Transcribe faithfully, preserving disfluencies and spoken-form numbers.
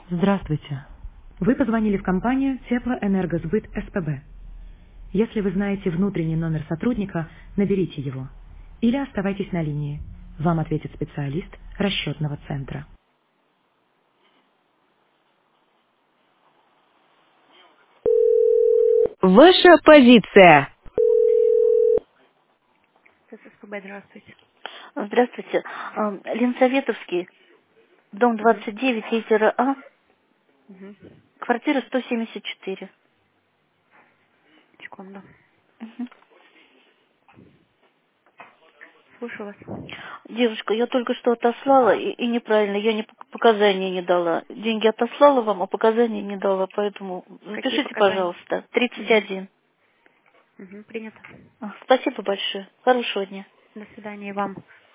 Здравствуйте. Вы позвонили в компанию Теплоэнергосбыт СПБ. Если вы знаете внутренний номер сотрудника, наберите его. Или оставайтесь на линии. Вам ответит специалист расчетного центра. Ваша позиция. СПБ, здравствуйте. Здравствуйте. Ам, Ленсоветовский, дом Мгм. двадцать девять, литера А, Мгм. квартира сто семьдесят четыре. Секунду. Мгм. Слушаю вас. Девушка, я только что отослала, и, и неправильно, я не пок- показания не дала. Деньги отослала вам, а показания не дала, поэтому Какие запишите, показания? пожалуйста. тридцать Мгм. один. Мгм. Принято. А, Спасибо большое. Хорошего дня. До свидания и вам.